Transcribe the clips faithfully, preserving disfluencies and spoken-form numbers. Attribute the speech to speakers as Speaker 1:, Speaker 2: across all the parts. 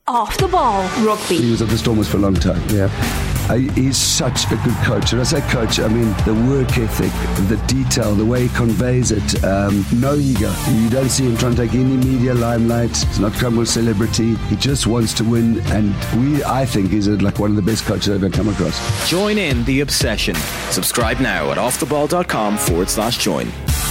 Speaker 1: Off the Ball Rugby.
Speaker 2: He was at the Stormers for a long time.
Speaker 3: Yeah.
Speaker 2: Uh, he's such a good coach. And I say coach, I mean the work ethic, the detail, the way he conveys it. Um, no ego. You don't see him trying to take any media limelight. He's not come with celebrity. He just wants to win. And we, I think, he's like one of the best coaches I've ever come across.
Speaker 4: Join in the obsession. Subscribe now at offtheball.com forward slash join.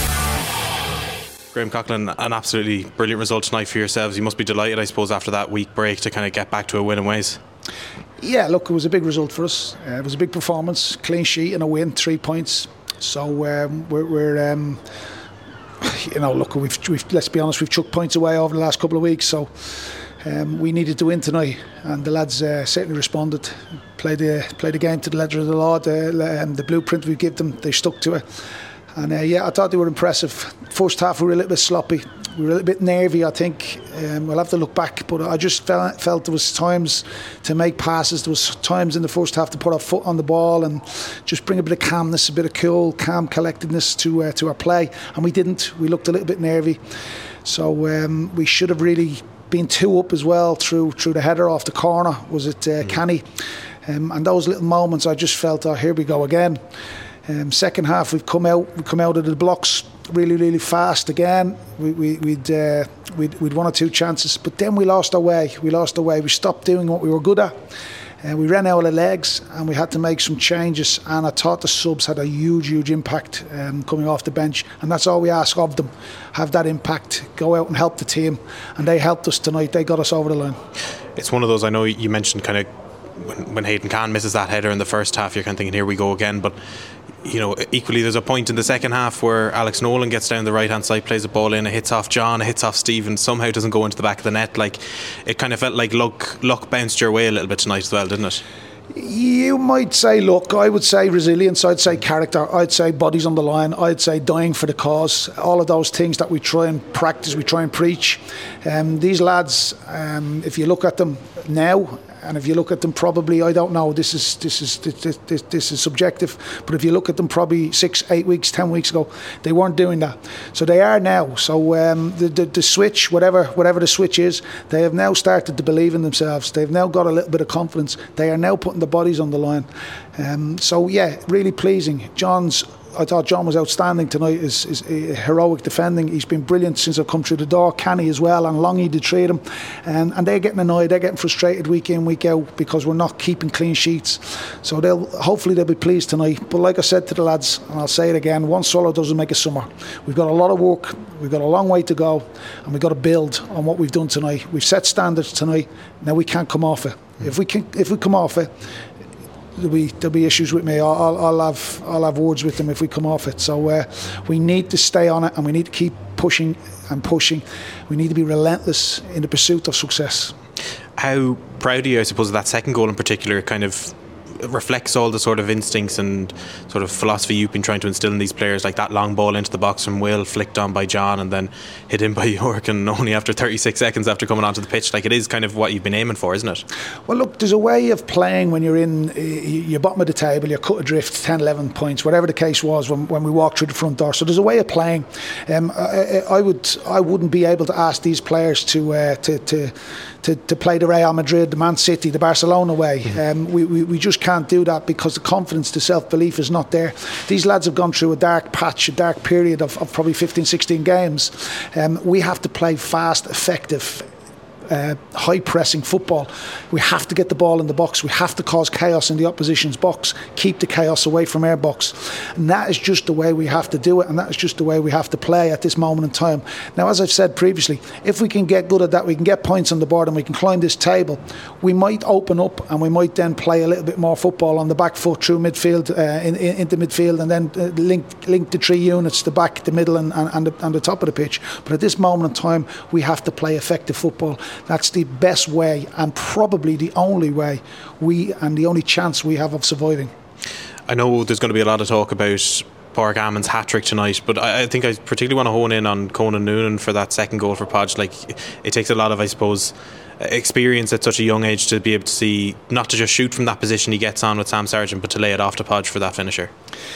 Speaker 5: Graham Coughlin, an absolutely brilliant result tonight for yourselves. You must be delighted, I suppose, after that week break to kind of get back to a win in ways.
Speaker 3: Yeah, look, it was a big result for us. Uh, it was a big performance, clean sheet and a win, three points. So um, we're, we're um, you know, look, we've, we've let's be honest, we've chucked points away over the last couple of weeks. So um, we needed to win tonight, and the lads uh, certainly responded. Played the played the game to the letter of the law. The, um, the blueprint we give them, they stuck to it. And uh, yeah, I thought they were impressive. First half we were a little bit sloppy. We were a little bit nervy, I think. Um, we'll have to look back, but I just felt, felt there was times to make passes. There was times in the first half to put our foot on the ball and just bring a bit of calmness, a bit of cool, calm collectedness to uh, to our play. And we didn't. We looked a little bit nervy. So um, we should have really been two up as well through through the header off the corner. Was it uh, mm. Canny? Um, and those little moments, I just felt, oh, here we go again. Um, second half, we've come out, we come out of the blocks really, really fast again. We, we, we'd, uh, we'd, we'd one or two chances, but then we lost our way. We lost our way. We stopped doing what we were good at, and uh, we ran out of legs, and we had to make some changes. And I thought the subs had a huge, huge impact um, coming off the bench, and that's all we ask of them: have that impact, go out and help the team, and they helped us tonight. They got us over the line.
Speaker 5: It's one of those. I know you mentioned kind of when, when Hayden Khan misses that header in the first half, you're kind of thinking, here we go again, but. You know, equally there's a point in the second half where Alex Nolan gets down the right hand side, plays a ball in, it hits off John, it hits off Stephen, somehow doesn't go into the back of the net. Like, it kind of felt like luck luck bounced your way a little bit tonight as well, didn't it?
Speaker 3: You might say luck. I would say resilience. I'd say character. I'd say bodies on the line. I'd say dying for the cause. All of those things that we try and practice, we try and preach. Um, these lads, um, if you look at them now, and if you look at them probably, I don't know, this is this is this, this, this is subjective, but if you look at them probably six, eight weeks, ten weeks ago, they weren't doing that. So they are now. So um, the, the the switch, whatever whatever the switch is, they have now started to believe in themselves. They've now got a little bit of confidence. They are now putting the bodies on the line. Um, so yeah, really pleasing. John's. I thought John was outstanding tonight. Is is heroic defending. He's been brilliant since I've come through the door. Canny as well, and Longy did trade him, and and they're getting annoyed. They're getting frustrated week in, week out because we're not keeping clean sheets. So they'll hopefully they'll be pleased tonight. But like I said to the lads, and I'll say it again: one swallow doesn't make a summer. We've got a lot of work. We've got a long way to go, and we've got to build on what we've done tonight. We've set standards tonight. Now we can't come off it. If we can, if we come off it. There'll be, there'll be issues with me. I'll, I'll have I'll have words with them if we come off it. So uh, we need to stay on it, and we need to keep pushing and pushing. We need to be relentless in the pursuit of success.
Speaker 5: How proud are you, I suppose, of that second goal in particular? Kind of reflects all the sort of instincts and sort of philosophy you've been trying to instill in these players, like that long ball into the box from Will, flicked on by John and then hit in by York, and only after thirty-six seconds after coming onto the pitch. Like, it is kind of what you've been aiming for, isn't it? Well,
Speaker 3: look, there's a way of playing when you're in you're bottom of the table, you're cut adrift ten, eleven points, whatever the case was when, when we walked through the front door. So there's a way of playing. um, I, I would I wouldn't be able to ask these players to uh, to, to To, to play the Real Madrid, the Man City, the Barcelona way. Um, we, we, we just can't do that because the confidence, the self-belief is not there. These lads have gone through a dark patch, a dark period of, of probably fifteen, sixteen games. Um, we have to play fast, effective, Uh, high pressing football. We have to get the ball in the box. We have to cause chaos in the opposition's box, keep the chaos away from our box, and that is just the way we have to do it, and that is just the way we have to play at this moment in time. Now, as I've said previously, if we can get good at that, we can get points on the board and we can climb this table, we might open up and we might then play a little bit more football on the back foot through midfield, uh, in, in, into midfield, and then uh, link link the three units, the back, the middle and, and, and, the, and the top of the pitch. But at this moment in time, we have to play effective football. That's the best way, and probably the only way we and the only chance we have of surviving.
Speaker 5: I know there's going to be a lot of talk about Pádraig Amond's hat-trick tonight, but I, I think I particularly want to hone in on Conan Noonan for that second goal for Podge. Like, it takes a lot of, I suppose, experience at such a young age to be able to see, not to just shoot from that position he gets on with Sam Sargent, but to lay it off to Podge for that finisher.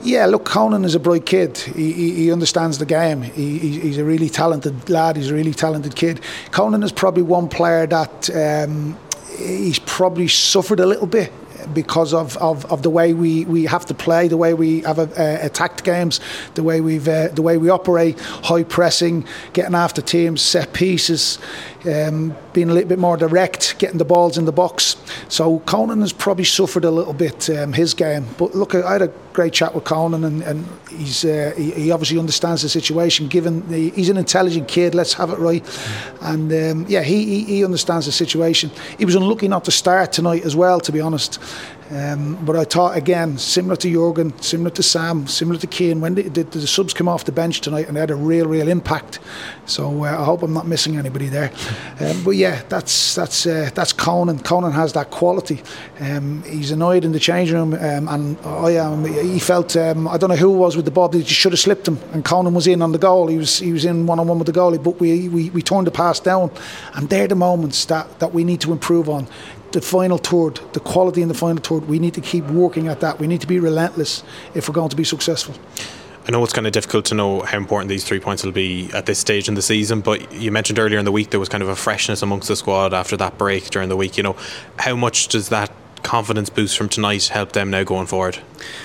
Speaker 3: Yeah, look, Conan is a bright kid. He, he, he understands the game. He, he, he's a really talented lad. He's a really talented kid. Conan is probably one player that um, he's probably suffered a little bit because of, of, of the way we, we have to play, the way we have uh, attacked games, the way we've uh, the way we operate, high pressing, getting after teams, set pieces, um, being a little bit more direct, getting the balls in the box. So Conan has probably suffered a little bit um, his game. But look, I had a great chat with Conan, and, and he's uh, he, he obviously understands the situation. Given the, he's an intelligent kid, let's have it right, and um, yeah, he, he he understands the situation. He was unlucky not to start tonight as well, to be honest. Um, but I thought, again, similar to Jurgen, similar to Sam, similar to Keane, when the, the, the subs came off the bench tonight and they had a real, real impact. So uh, I hope I'm not missing anybody there. Um, but yeah, that's that's uh, that's Conan. Conan has that quality. Um, he's annoyed in the changing room, um, and I am. He felt um, I don't know who it was with the ball. He just should have slipped him, and Conan was in on the goal. He was he was in one on one with the goalie, but we, we we turned the pass down, and they're the moments that, that we need to improve on. The final third, the quality in the final third, we need to keep working at that. We need to be relentless if we're going to be successful.
Speaker 5: I know it's kind of difficult to know how important these three points will be at this stage in the season, but you mentioned earlier in the week there was kind of a freshness amongst the squad after that break during the week. You know, how much does that confidence boost from tonight help them now going forward?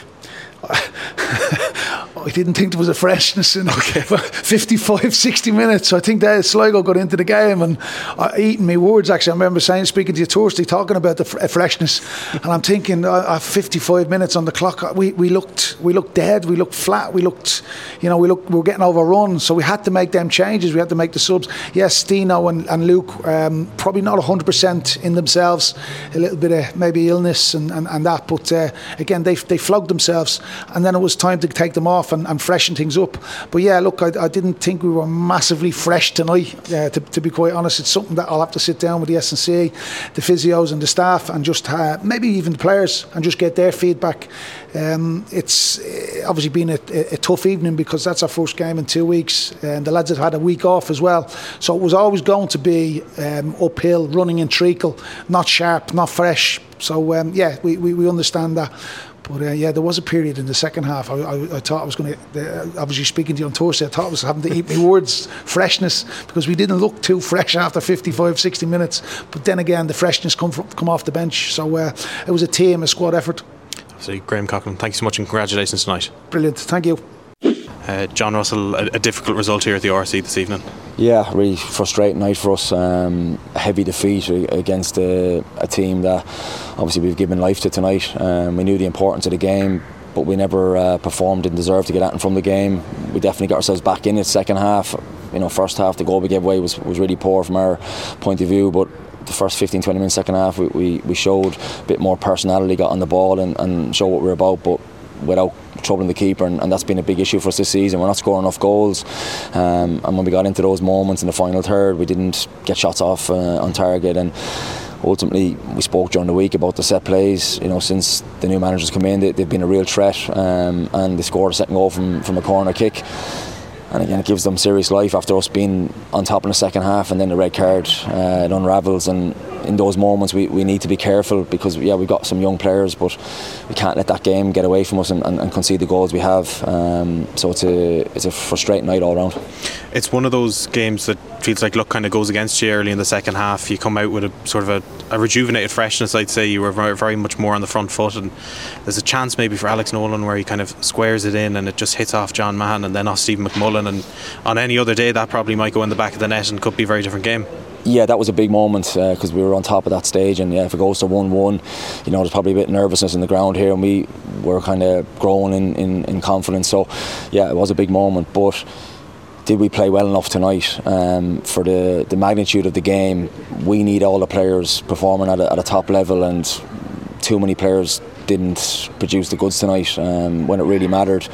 Speaker 3: I didn't think there was a freshness in okay. fifty-five, sixty minutes. I think that Sligo got into the game and uh, eating me words. Actually, I remember saying, speaking to you Thursday, talking about the f- freshness, and I'm thinking, uh, fifty-five minutes on the clock. We we looked we looked dead. We looked flat. We looked, you know, we looked we were getting overrun. So we had to make them changes. We had to make the subs. Yes, Dino and, and Luke um, probably not one hundred percent in themselves. A little bit of maybe illness and, and, and that, but uh, again they they flogged themselves, and then it was time to take them off and, and freshen things up. But yeah, look, I, I didn't think we were massively fresh tonight, uh, to, to be quite honest. It's something that I'll have to sit down with the S N C A, the physios and the staff, and just uh, maybe even the players, and just get their feedback. Um, it's obviously been a, a, a tough evening because that's our first game in two weeks, and the lads have had a week off as well. So it was always going to be um, uphill, running in treacle, not sharp, not fresh. So um, yeah, we, we, we understand that. But uh, yeah, there was a period in the second half. I, I, I thought I was going to, uh, obviously speaking to you on Thursday, I thought I was having to eat my words, freshness, because we didn't look too fresh after fifty-five, sixty minutes. But then again, the freshness come from, come off the bench. So uh, it was a team, a squad effort.
Speaker 5: So Graham Coughlin, thank you so much and congratulations tonight.
Speaker 3: Brilliant, thank you.
Speaker 5: Uh, John Russell, a, a difficult result here at the R C this evening.
Speaker 1: Yeah, really frustrating night for us. Um, a heavy defeat against a, a team that obviously we've given life to tonight. Um, we knew the importance of the game, but we never uh, performed and deserved to get at and from the game. We definitely got ourselves back in it second half. You know, first half the goal we gave away was, was really poor from our point of view, but the first fifteen, twenty minutes second half we, we, we showed a bit more personality, got on the ball and, and showed what we were about, but without troubling the keeper, and, and that's been a big issue for us this season. We're not scoring enough goals, um, and when we got into those moments in the final third, we didn't get shots off uh, on target. And ultimately, we spoke during the week about the set plays. You know, since the new managers come in, they, they've been a real threat, um, and they scored a second goal from, from a corner kick. And again, it gives them serious life after us being on top in the second half, and then the red card, uh, it unravels. And in those moments we, we need to be careful, because yeah, we've got some young players, but we can't let that game get away from us and, and, and concede the goals we have. Um, so it's a it's a frustrating night all round.
Speaker 5: It's one of those games that feels like luck kind of goes against you early in the second half. You come out with a sort of a, a rejuvenated freshness, I'd say. You were very, very much more on the front foot, and there's a chance maybe for Alex Nolan where he kind of squares it in and it just hits off John Mahan and then off Stephen McMullen, and on any other day that probably might go in the back of the net and could be a very different game.
Speaker 1: Yeah, that was a big moment because uh, we were on top of that stage, and yeah, if it goes to one one, you know, there's probably a bit of nervousness in the ground here, and we were kind of growing in, in, in confidence. So yeah, it was a big moment, but did we play well enough tonight um, for the, the magnitude of the game? We need all the players performing at a, at a top level, and too many players didn't produce the goods tonight um, when it really mattered,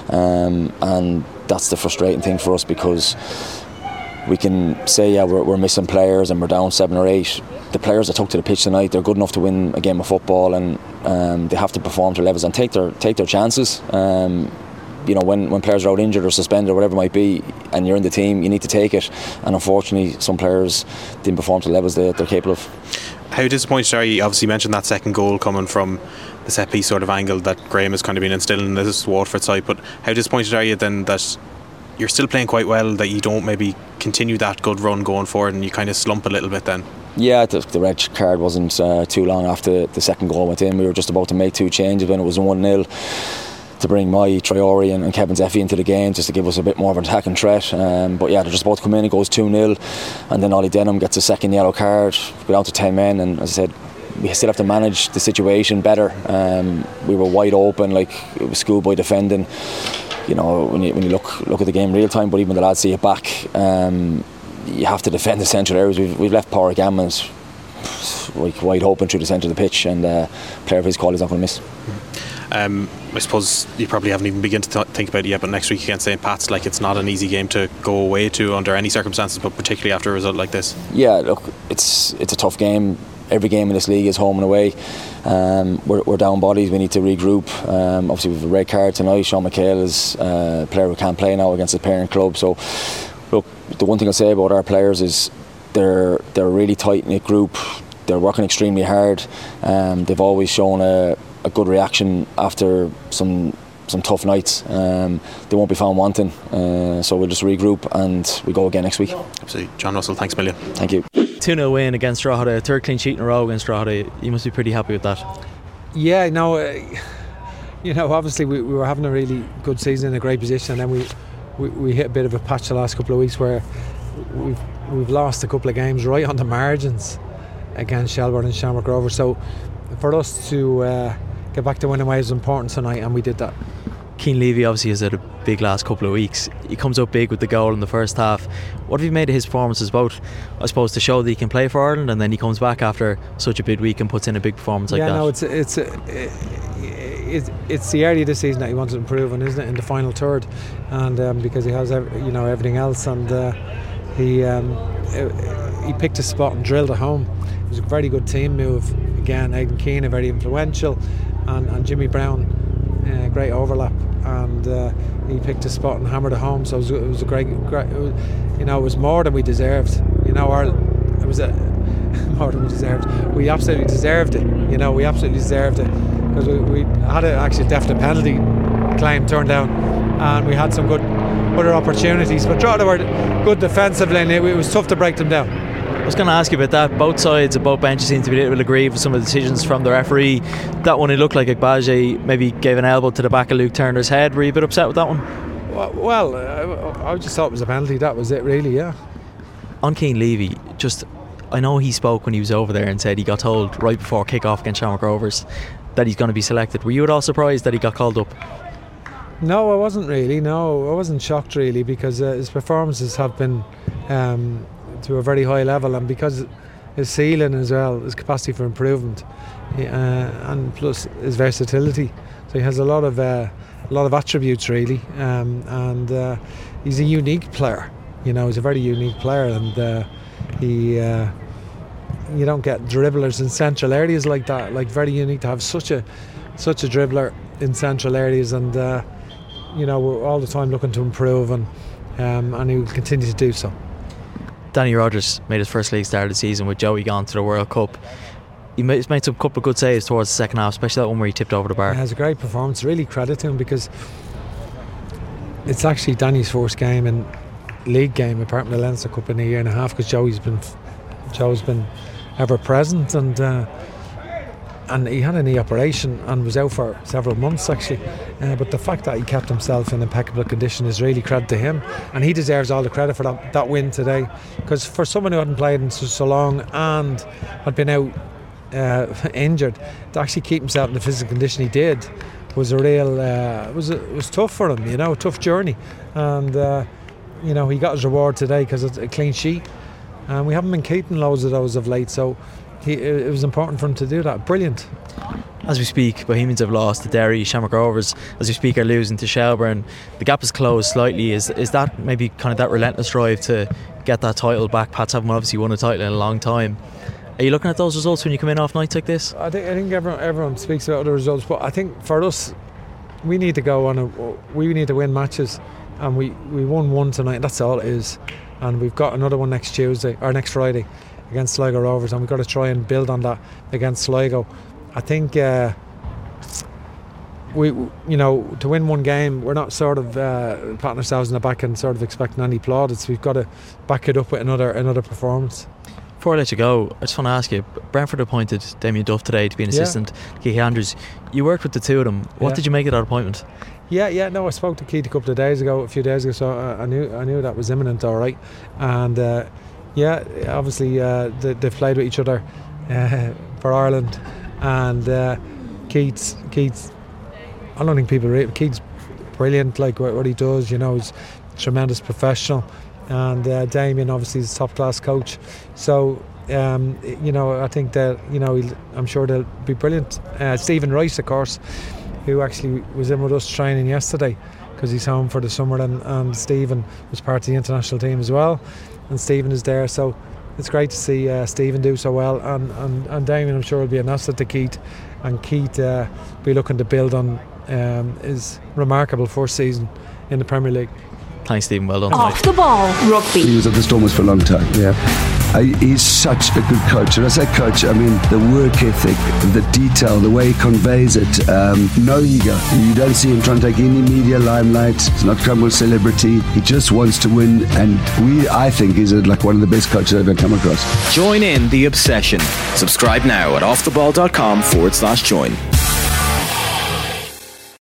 Speaker 1: um, and that's the frustrating thing for us, because we can say yeah we're, we're missing players and we're down seven or eight. The players that took to the pitch tonight, they're good enough to win a game of football, and um, they have to perform to levels and take their take their chances. Um, you know, when, when players are out injured or suspended or whatever it might be, and you're in the team, you need to take it. And unfortunately, some players didn't perform to the levels that they're capable of.
Speaker 5: How disappointed are you? Obviously, you mentioned that second goal coming from the set piece sort of angle that Graham has kind of been instilling in this Waterford side. But how disappointed are you then that you're still playing quite well, that you don't maybe continue that good run going forward and you kind of slump a little bit then?
Speaker 1: Yeah, the, the red card wasn't uh, too long after the second goal went in. We were just about to make two changes when it was one nil to bring my Traore and, and Kevin Zeffie into the game, just to give us a bit more of an attacking threat. Um, but yeah, they're just about to come in. It goes two nil, and then Ollie Denham gets a second yellow card. We're down to ten men, and as I said, we still have to manage the situation better. Um, we were wide open, like it was schoolboy defending. You know, when you when you look look at the game real time, but even the lads see it back, um, you have to defend the central areas. We've, we've left Power Gammons like wide open through the centre of the pitch, and uh, a player of his quality is not going to miss.
Speaker 5: Um, I suppose you probably haven't even begun to th- think about it yet, but next week against Saint Pat's, like, it's not an easy game to go away to under any circumstances, but particularly after a result like this. Yeah, look, it's it's a tough game. Every game in this league is home and away. Um, we're, we're down bodies. We need to regroup. Um, obviously, we have a red card tonight. Sean McHale is uh, a player who can't play now against the parent club. So, look, the one thing I'll say about our players is they're they're a really tight knit group. They're working extremely hard. Um, they've always shown a, a good reaction after some some tough nights. Um, they won't be found wanting. Uh, so we'll just regroup and we go again next week. Absolutely. John Russell, thanks a million. Thank you.
Speaker 6: two nil win against Drogheda, third clean sheet in a row against Drogheda. You must be pretty happy with that.
Speaker 7: Yeah, no, uh, you know, obviously we, we were having a really good season in a great position, and then we, we, we hit a bit of a patch the last couple of weeks where we've we've lost a couple of games right on the margins against Shelbourne and Shamrock Rovers. So for us to uh, get back to winning ways was important tonight, and we did that.
Speaker 6: Cian Levy obviously has had a big last couple of weeks. He comes up big with the goal in the first half. What have you made of his performances, both, I suppose, to show that he can play for Ireland, and then he comes back after such a big week and puts in a big performance like
Speaker 7: yeah,
Speaker 6: that?
Speaker 7: Yeah, no, it's it's it's it's the area this season that he wants to improve on, isn't it? In the final third, and um, because he has you know everything else, and uh, he um, he picked a spot and drilled it home. It was a very good team move. Again, Aidan Keane, very influential, and, and Jimmy Brown, uh, great overlap. And uh, he picked a spot and hammered it home. So it was, it was a great, great it was, you know, it was more than we deserved. You know, our, it was a, more than we deserved. We absolutely deserved it. You know, we absolutely deserved it because we, we had a, actually a definite penalty claim turned down, and we had some good other opportunities. But Drogheda were good defensively, and it, it was tough to break them down.
Speaker 6: I was going to ask you about that. Both sides of both benches seem to be a little bit aggrieved with some of the decisions from the referee. That one, it looked like Agbaje maybe gave an elbow to the back of Luke Turner's head. Were you a bit upset with that one?
Speaker 7: Well, well I, I just thought it was a penalty. That was it, really, yeah.
Speaker 6: On Cian Levy, just, I know he spoke when he was over there and said he got told right before kick-off against Shamrock Rovers that he's going to be selected. Were you at all surprised that he got called up?
Speaker 7: No, I wasn't really. No, I wasn't shocked really, because uh, his performances have been Um, to a very high level, and because his ceiling as well, his capacity for improvement, uh, and plus his versatility, so he has a lot of uh, a lot of attributes really, um, and uh, he's a unique player. You know, he's a very unique player, and uh, he uh, you don't get dribblers in central areas like that. Like, very unique to have such a such a dribbler in central areas, and uh, you know, we're all the time looking to improve, and um, and he will continue to do so.
Speaker 6: Danny Rogers made his first league start of the season with Joey gone to the World Cup. He made, made some couple of good saves towards the second half, especially that one where he tipped over the bar.
Speaker 7: He has a great performance. Really credit to him, because it's actually Danny's first game in league game apart from the Leinster Cup in a year and a half, because Joey's been Joe's been ever present, and uh, and he had a knee operation and was out for several months actually, uh, but the fact that he kept himself in impeccable condition is really credit to him, and he deserves all the credit for that, that win today, because for someone who hadn't played in so, so long and had been out uh, injured, to actually keep himself in the physical condition he did was a real uh, was a, it was tough for him, you know, a tough journey, and uh, you know, he got his reward today because it's a clean sheet, and we haven't been keeping loads of those of late, so He, it was important for him to do that. Brilliant.
Speaker 6: As we speak, Bohemians have lost to Derry. Shamrock Rovers, as we speak, are losing to Shelbourne. The gap is closed slightly. Is is that maybe kind of that relentless drive to get that title back? Pats haven't obviously won a title in a long time. Are you looking at those results when you come in off nights like this?
Speaker 7: I think I think everyone everyone speaks about the results, but I think for us, we need to go on a we need to win matches, and we, we won one tonight. That's all it is, and we've got another one next Tuesday or next Friday. against Sligo Rovers, and we've got to try and build on that against Sligo. I think uh, we, you know, to win one game, we're not sort of uh, patting ourselves in the back and sort of expecting any plaudits. We've got to back it up with another another performance.
Speaker 6: Before I let you go, I just want to ask you, Brentford appointed Damien Duff today to be an assistant yeah. to Keith Andrews. You worked with the two of them. What yeah. did you make of that appointment?
Speaker 7: Yeah, yeah, no, I spoke to Keith a couple of days ago, a few days ago, so I, I knew I knew that was imminent, all right. And uh, yeah, obviously uh, they, they've played with each other uh, for Ireland, and uh, Keith's, Keith's, I don't think people read, Keith's brilliant, like what, what he does, you know, he's a tremendous professional. And uh, Damien obviously is a top class coach, so um, you know I think that you know he'll, I'm sure they'll be brilliant. Uh, Stephen Rice, of course, who actually was in with us training yesterday because he's home for the summer, and, and Stephen was part of the international team as well, and Stephen is there, so it's great to see uh, Stephen do so well, and, and, and Damien I'm sure will be an asset to Keith, and Keith uh, be looking to build on um, his remarkable first season in the Premier League.
Speaker 6: Thanks, Stephen. Well done.
Speaker 8: Off the ball, rugby.
Speaker 2: He was at the Stormers for a long time. Yeah, I, he's such a good coach. And as a coach, I mean, the work ethic, the detail, the way he conveys it. Um, no ego. You don't see him trying to take any media limelight. He's not come with celebrity. He just wants to win. And we, I think, he's like one of the best coaches I've ever come across.
Speaker 4: Join in the obsession. Subscribe now at offtheball.com forward slash join.